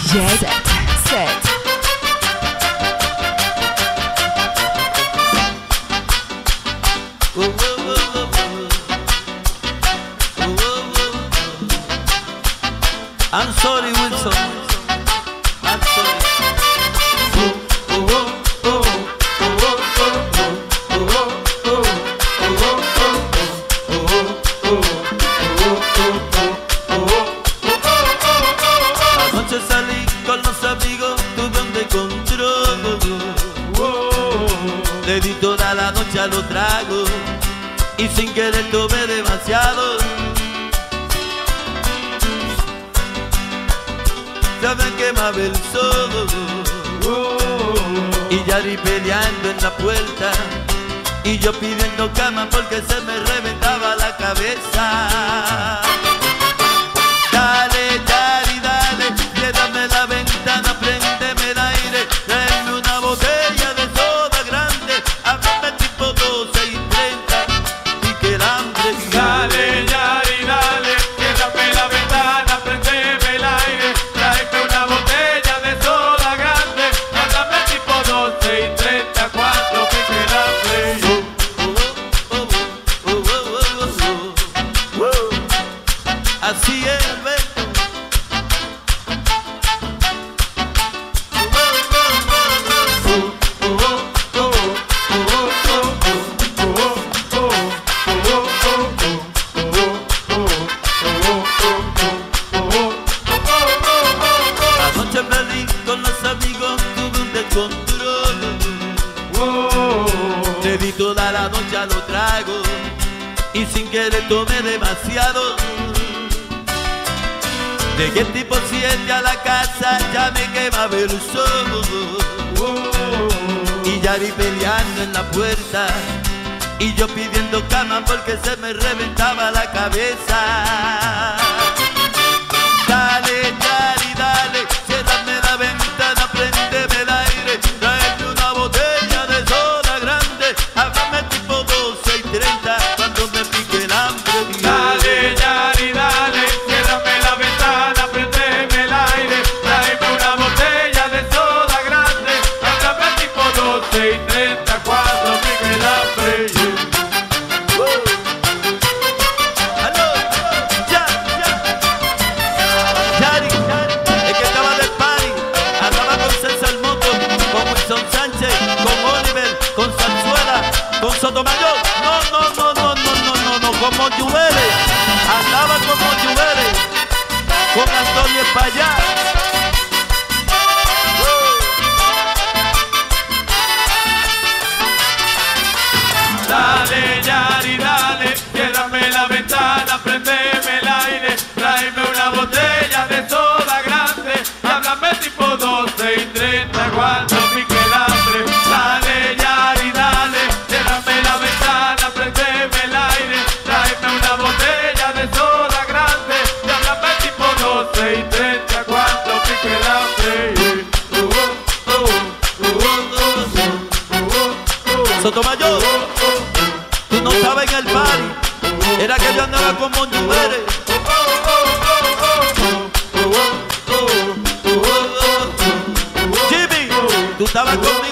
Jet Set. I'm sorry, Wilson. I'm sorry. Anoche salí con los amigos, tuve un descontrol. Le di toda la noche a los tragos y sin querer tomé demasiado. Ya me quemaba el sol y Yari peleando en la puerta y yo pidiendo cama porque se me reventaba la cabeza. Dale, Yari, dale, ciérrame la ventana, préndeme el aire, tráeme una botella de soda grande, háblame tipo 12 y 30 y que el hambre. Dale, Yari, dale, ciérrame la ventana, préndeme el aire, tráeme una botella de soda grande, háblame tipo 12 y 30 cuando me queda frío. Así es, Alberto. Anoche salí con los amigos, tuve un descontrol. Le di toda la noche a los tragos y sin querer tomé demasiado. Llegué tipo 7 a la casa, ya me quemaba el sol y Yari peleando en la puerta y yo pidiendo cama porque se me reventaba la cabeza. Dale, Yari, dale, ciérrame la ventana, préndeme el aire, tráeme una botella de soda grande, háblame tipo 12 y 30 cuando me pique el hambre. Dale, Yari, dale, ciérrame la ventana, préndeme el aire, tráeme una botella de soda grande, háblame tipo 12 y 30 cuando me queda frío. ¡Aló! ¡Ya, ya! Yari, el que estaba del party, andaba con César Moto, con Wilson Sánchez, con Oliver, con Zarzuela, con Sotomayor. No, con Monjuveles. Andaba con Monjuveles, con Antonio Espallá. Dale, Yari, dale, ciérrame la ventana, préndeme el aire, tráeme una botella de soda grande, háblame tipo 12 y 30 cuando pique el hambre. Dale, Yari, dale, ciérrame la ventana, préndeme el aire, tráeme una botella de soda grande, háblame tipo 12 y 30 cuando pique el hambre. Sotomayor, tú no estabas en el party, era que yo andaba con Monjuveles. Jimmy, tú estabas con